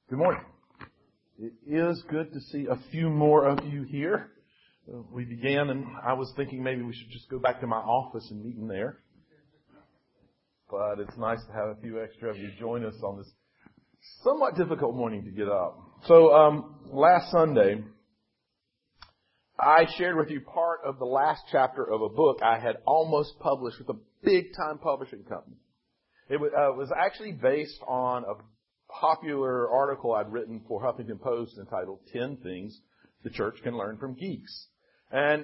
Good morning. It is good to see a few more of you here. We began and I was thinking maybe we should just go back to my office and meet in there. But it's nice to have a few extra of you join us on this somewhat difficult morning to get up. So last Sunday, I shared with you part of the last chapter of a book I had almost published with a big-time publishing company. It was actually based on a popular article I'd written for Huffington Post entitled 10 Things the Church Can Learn from Geeks. And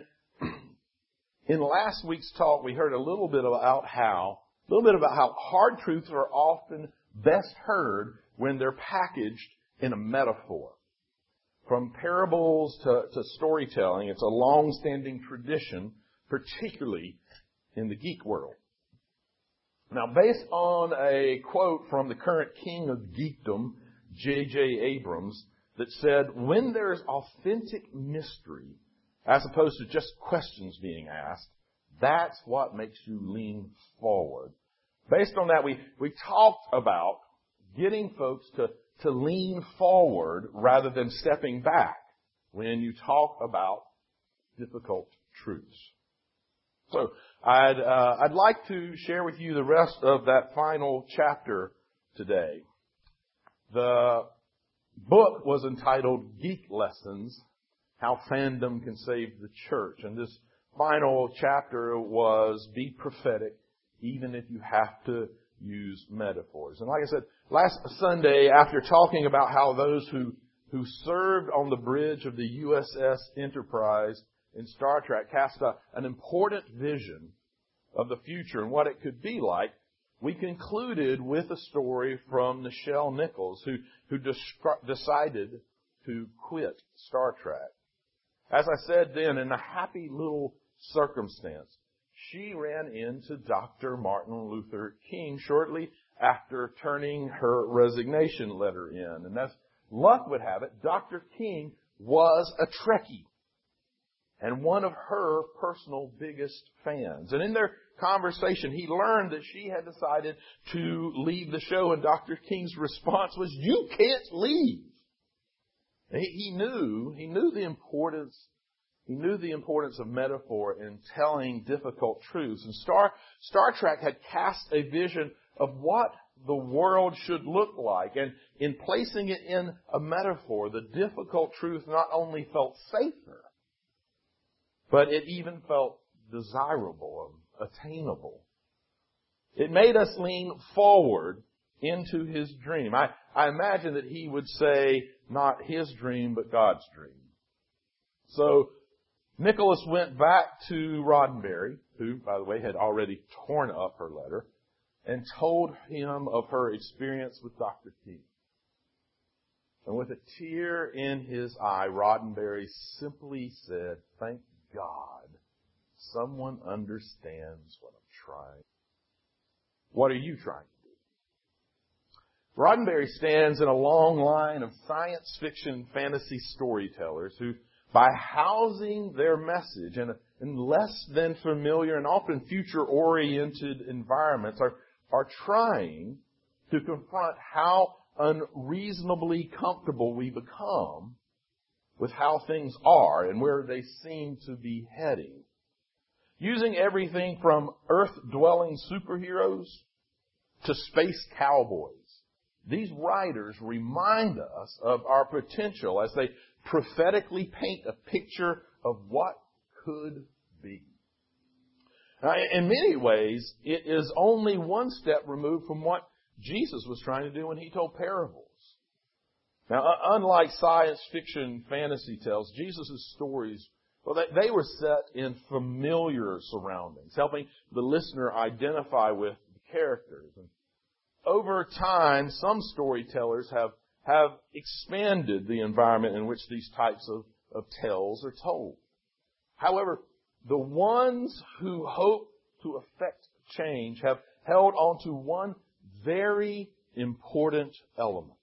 in last week's talk, we heard a little bit about how hard truths are often best heard when they're packaged in a metaphor. From parables to storytelling, it's a long-standing tradition, particularly in the geek world. Now, based on a quote from the current king of geekdom, J.J. Abrams, that said, when there's authentic mystery, as opposed to just questions being asked, that's what makes you lean forward. Based on that, we talked about getting folks to lean forward rather than stepping back when you talk about difficult truths. So I'd like to share with you the rest of that final chapter today. The book was entitled Geek Lessons, How Fandom Can Save the Church. And this final chapter was Be Prophetic, even if you have to use metaphors. And like I said, last Sunday, after talking about how those who served on the bridge of the USS Enterprise in Star Trek cast an important vision of the future and what it could be like, we concluded with a story from Nichelle Nichols, who decided to quit Star Trek. As I said then, in a happy little circumstance, she ran into Dr. Martin Luther King shortly after turning her resignation letter in. And as luck would have it, Dr. King was a Trekkie and one of her personal biggest fans. And in their conversation, he learned that she had decided to leave the show, and Dr. King's response was, "You can't leave." He knew the importance of metaphor in telling difficult truths. And Star Trek had cast a vision of what the world should look like. And in placing it in a metaphor, the difficult truth not only felt safer, but it even felt desirable and attainable. It made us lean forward into his dream. I imagine that he would say, not his dream, but God's dream. So Nicholas went back to Roddenberry, who, by the way, had already torn up her letter, and told him of her experience with Dr. King. And with a tear in his eye, Roddenberry simply said, "Thank God, someone understands what I'm trying." What are you trying to do? Roddenberry stands in a long line of science fiction fantasy storytellers who, by housing their message in less than familiar and often future-oriented environments, are trying to confront how unreasonably comfortable we become with how things are and where they seem to be heading. Using everything from earth-dwelling superheroes to space cowboys, these writers remind us of our potential as they prophetically paint a picture of what could be. Now, in many ways, it is only one step removed from what Jesus was trying to do when he told parables. Now, unlike science fiction fantasy tales, Jesus' stories, well, they were set in familiar surroundings, helping the listener identify with the characters. And over time, some storytellers have expanded the environment in which these types of tales are told. However, the ones who hope to affect change have held on to one very important element: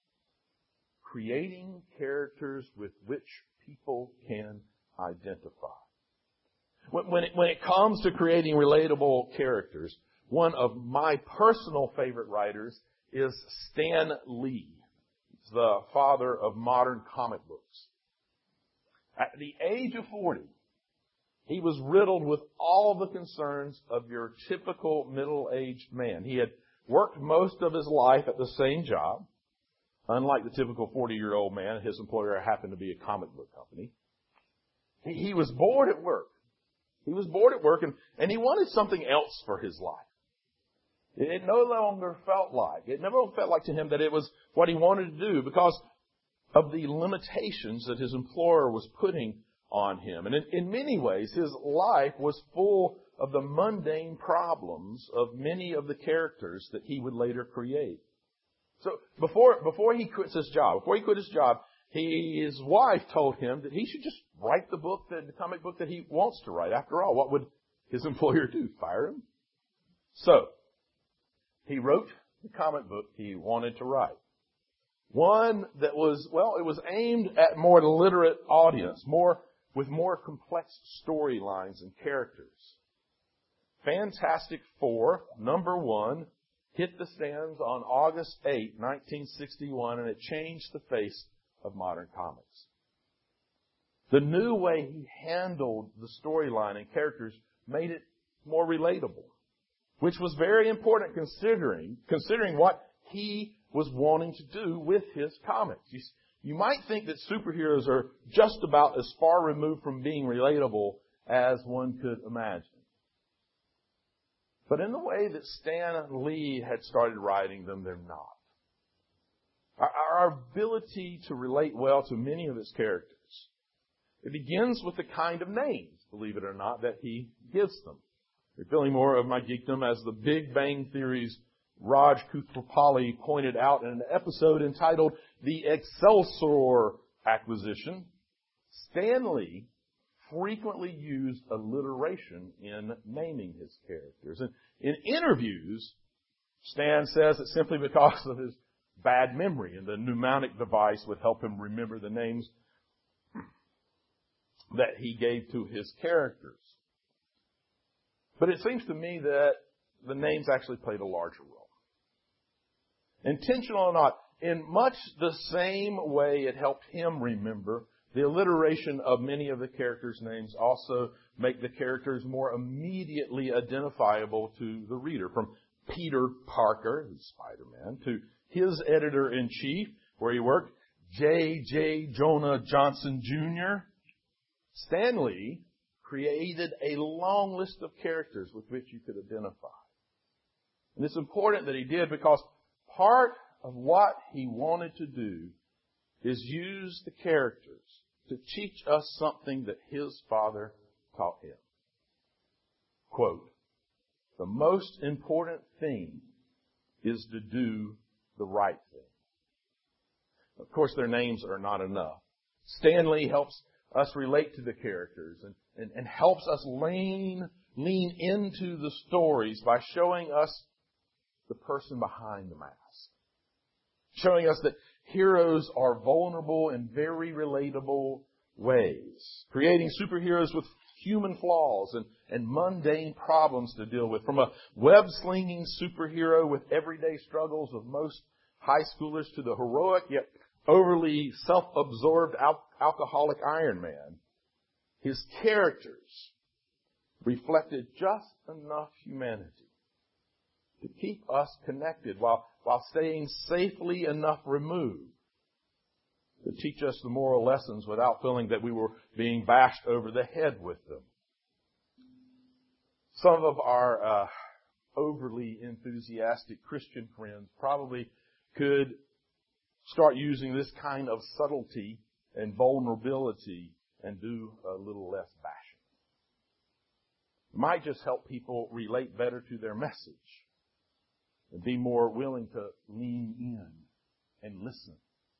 creating characters with which people can identify. When it comes to creating relatable characters, one of my personal favorite writers is Stan Lee. the father of modern comic books. At the age of 40, he was riddled with all the concerns of your typical middle-aged man. He had worked most of his life at the same job. Unlike the typical 40-year-old man, his employer happened to be a comic book company. He was bored at work. He was bored at work, and he wanted something else for his life. It no longer felt like, it never felt like to him that it was what he wanted to do because of the limitations that his employer was putting on him. And in many ways, his life was full of the mundane problems of many of the characters that he would later create. So before he quit his job, his wife told him that he should just write the comic book that he wants to write. After all, what would his employer do? Fire him? So, he wrote the comic book he wanted to write. One that was, it was aimed at more literate audience, with more complex storylines and characters. Fantastic Four, #1, hit the stands on August 8, 1961, and it changed the face of modern comics. The new way he handled the storyline and characters made it more relatable, which was very important considering what he was wanting to do with his comics. You might think that superheroes are just about as far removed from being relatable as one could imagine. But in the way that Stan Lee had started writing them, they're not. Our ability to relate well to many of his characters, it begins with the kind of names, believe it or not, that he gives them. You're feeling more of my geekdom as the Big Bang Theory's Raj Koothrappali pointed out in an episode entitled The Excelsior Acquisition. Stan Lee frequently used alliteration in naming his characters. And in interviews, Stan says that simply because of his bad memory and the mnemonic device would help him remember the names that he gave to his characters. But it seems to me that the names actually played a larger role. Intentional or not, in much the same way it helped him remember, the alliteration of many of the characters' names also make the characters more immediately identifiable to the reader. From Peter Parker, who's Spider-Man, to his editor-in-chief, where he worked, J. Jonah Jameson Jr., Stan Lee created a long list of characters with which you could identify. And it's important that he did because part of what he wanted to do is use the characters to teach us something that his father taught him. Quote, "The most important thing is to do the right thing." Of course, their names are not enough. Stan Lee helps us relate to the characters and helps us lean into the stories by showing us the person behind the mask. Showing us that heroes are vulnerable in very relatable ways. Creating superheroes with human flaws and mundane problems to deal with. From a web-slinging superhero with everyday struggles of most high schoolers to the heroic yet overly self-absorbed alcoholic Iron Man, his characters reflected just enough humanity to keep us connected while staying safely enough removed to teach us the moral lessons without feeling that we were being bashed over the head with them. Some of our overly enthusiastic Christian friends probably could start using this kind of subtlety and vulnerability and do a little less bashing. It might just help people relate better to their message and be more willing to lean in and listen.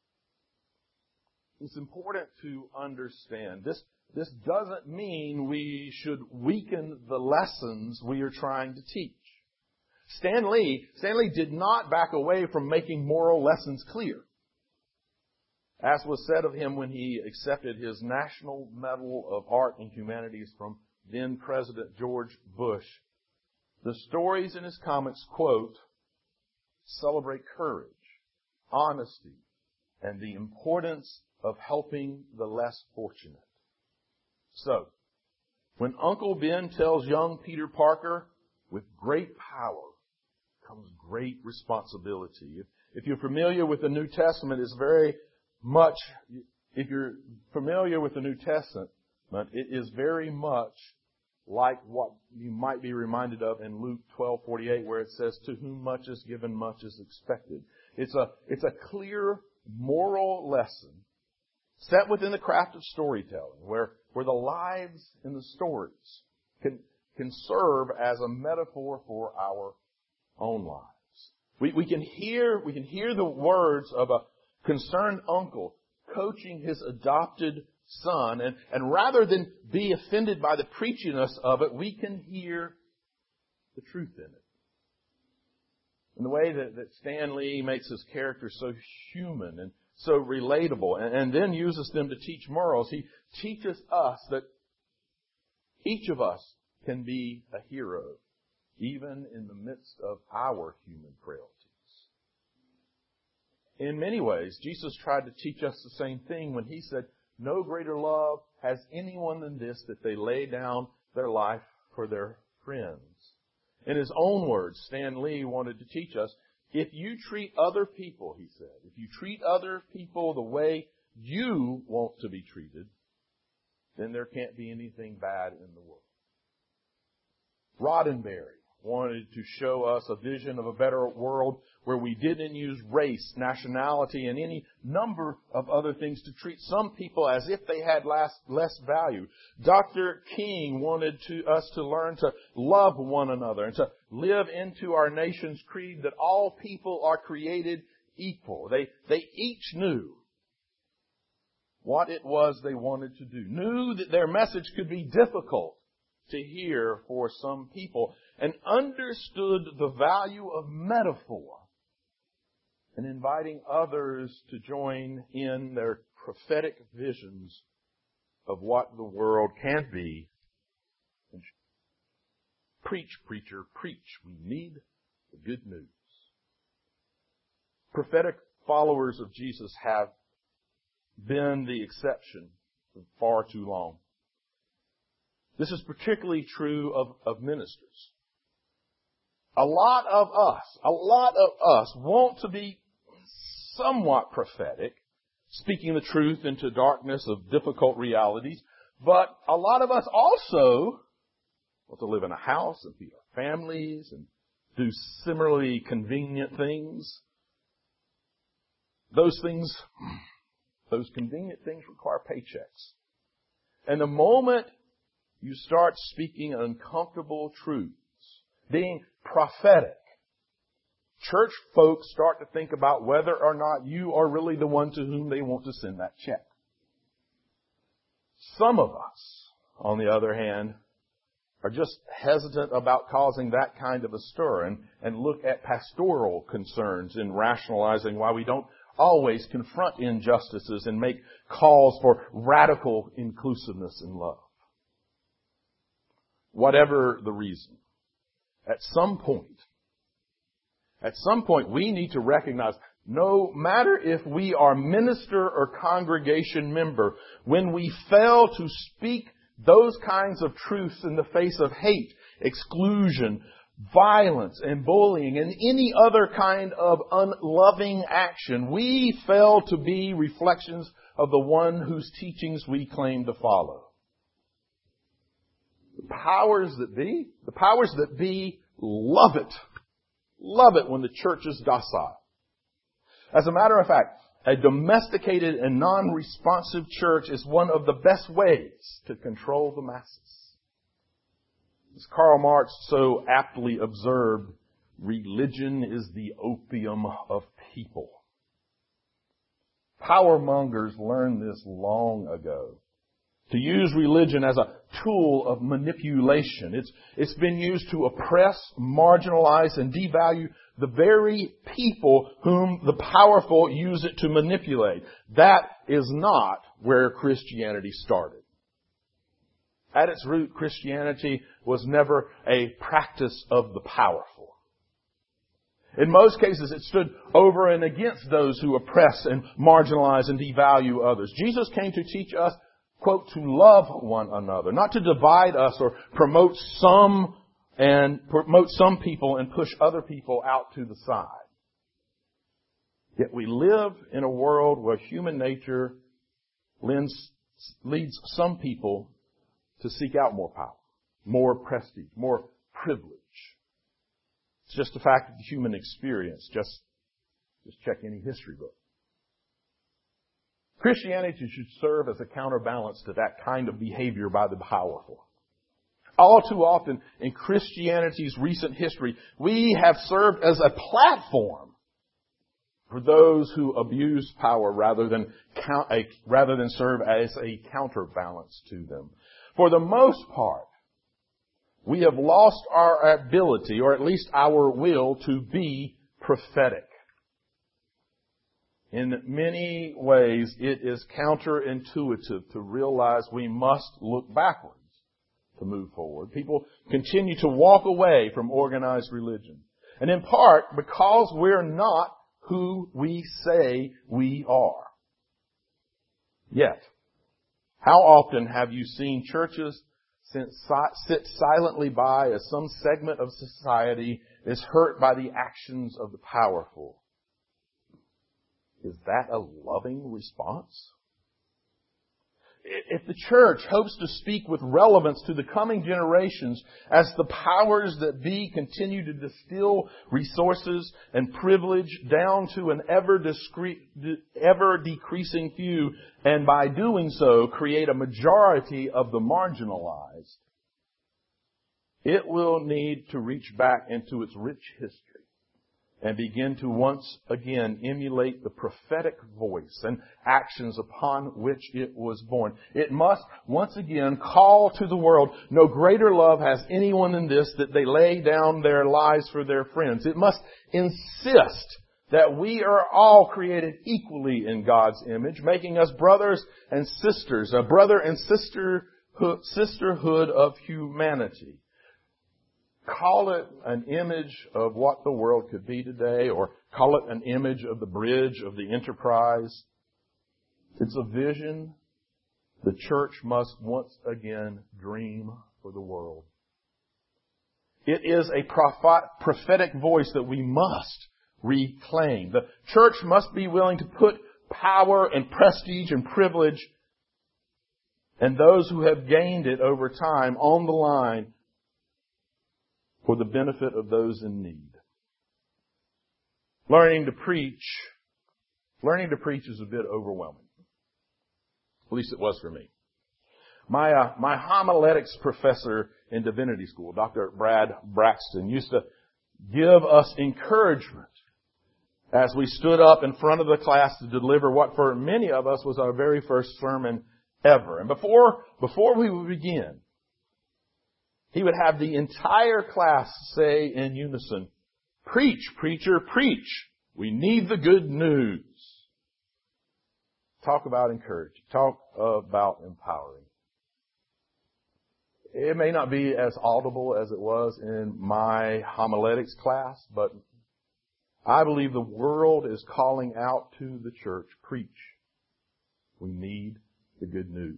It's important to understand this doesn't mean we should weaken the lessons we are trying to teach. Stan Lee did not back away from making moral lessons clear. As was said of him when he accepted his National Medal of Art and Humanities from then President George Bush, the stories in his comics, quote, "celebrate courage, honesty, and the importance of helping the less fortunate. So, when Uncle Ben tells young Peter Parker, with great power comes great responsibility. If you're familiar with the New Testament, it's very much, if you're familiar with the New Testament, it is very much like what you might be reminded of in Luke 12:48, where it says, "To whom much is given, much is expected." It's a clear moral lesson set within the craft of storytelling, where the lives in the stories can serve as a metaphor for our own lives. We can hear the words of a concerned uncle coaching his adopted son, and rather than be offended by the preachiness of it, we can hear the truth in it. In the way that Stan Lee makes his characters so human and so relatable, and then uses them to teach morals. He teaches us that each of us can be a hero, even in the midst of our human frailties. In many ways, Jesus tried to teach us the same thing when he said, "No greater love has anyone than this, that they lay down their life for their friends." In his own words, Stan Lee wanted to teach us, if you treat other people, he said, if you treat other people the way you want to be treated, then there can't be anything bad in the world. Roddenberry wanted to show us a vision of a better world where we didn't use race, nationality, and any number of other things to treat some people as if they had less value. Dr. King wanted us to learn to love one another and to live into our nation's creed that all people are created equal. They each knew what it was they wanted to do, knew that their message could be difficult to hear for some people, and understood the value of metaphor and inviting others to join in their prophetic visions of what the world can be. Preach, preacher, preach. We need the good news. Prophetic followers of Jesus have been the exception for far too long. This is particularly true of ministers. A lot of us want to be somewhat prophetic, speaking the truth into darkness of difficult realities, but a lot of us also want to live in a house and feed our families and do similarly convenient things. Those convenient things require paychecks. And the moment you start speaking uncomfortable truths, being prophetic, church folks start to think about whether or not you are really the one to whom they want to send that check. Some of us, on the other hand, are just hesitant about causing that kind of a stir and look at pastoral concerns in rationalizing why we don't always confront injustices and make calls for radical inclusiveness and love. Whatever the reason, at some point, we need to recognize, no matter if we are minister or congregation member, when we fail to speak those kinds of truths in the face of hate, exclusion, violence, and bullying, and any other kind of unloving action, we fail to be reflections of the one whose teachings we claim to follow. The powers that be love it when the church is docile. As a matter of fact, a domesticated and non-responsive church is one of the best ways to control the masses. As Karl Marx so aptly observed, religion is the opium of people. Power mongers learned this long ago. To use religion as a tool of manipulation. It's been used to oppress, marginalize, and devalue the very people whom the powerful use it to manipulate. That is not where Christianity started. At its root, Christianity was never a practice of the powerful. In most cases, it stood over and against those who oppress and marginalize and devalue others. Jesus came to teach us, quote, to love one another, not to divide us or promote some people and push other people out to the side. Yet we live in a world where human nature leads some people to seek out more power, more prestige, more privilege. It's just a fact of the human experience. Just check any history book. Christianity should serve as a counterbalance to that kind of behavior by the powerful. All too often in Christianity's recent history, we have served as a platform for those who abuse power rather than serve as a counterbalance to them. For the most part, we have lost our ability, or at least our will, to be prophetic. In many ways, it is counterintuitive to realize we must look backwards to move forward. People continue to walk away from organized religion. And in part because we're not who we say we are. Yet, how often have you seen churches sit silently by as some segment of society is hurt by the actions of the powerful? Is that a loving response? If the church hopes to speak with relevance to the coming generations as the powers that be continue to distill resources and privilege down to an ever decreasing few, and by doing so create a majority of the marginalized, it will need to reach back into its rich history and begin to once again emulate the prophetic voice and actions upon which it was born. It must once again call to the world, no greater love has anyone than this, that they lay down their lives for their friends. It must insist that we are all created equally in God's image, making us brothers and sisters, a brother and sisterhood of humanity. Call it an image of what the world could be today, or call it an image of the bridge of the enterprise. It's a vision the church must once again dream for the world. It is a prophetic voice that we must reclaim. The church must be willing to put power and prestige and privilege and those who have gained it over time on the line for the benefit of those in need. Learning to preach is a bit overwhelming. At least it was for me. My homiletics professor in divinity school, Dr. Brad Braxton, used to give us encouragement as we stood up in front of the class to deliver what for many of us was our very first sermon ever. And before we would begin, he would have the entire class say in unison, "Preach, preacher, preach. We need the good news." Talk about encouraging. Talk about empowering. It may not be as audible as it was in my homiletics class, but I believe the world is calling out to the church, preach. We need the good news.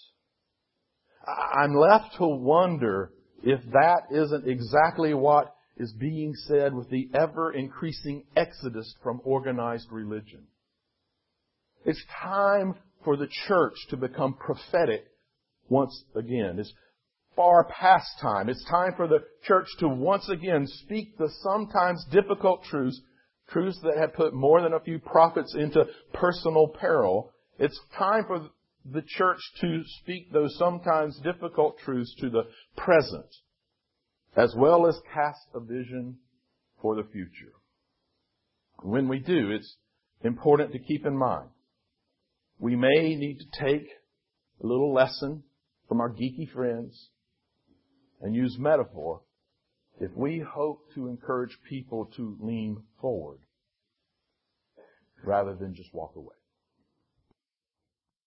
I'm left to wonder if that isn't exactly what is being said with the ever-increasing exodus from organized religion. It's time for the church to become prophetic once again. It's far past time. It's time for the church to once again speak the sometimes difficult truths that have put more than a few prophets into personal peril. It's time for the church to speak those sometimes difficult truths to the present, as well as cast a vision for the future. When we do, it's important to keep in mind, we may need to take a little lesson from our geeky friends and use metaphor if we hope to encourage people to lean forward rather than just walk away.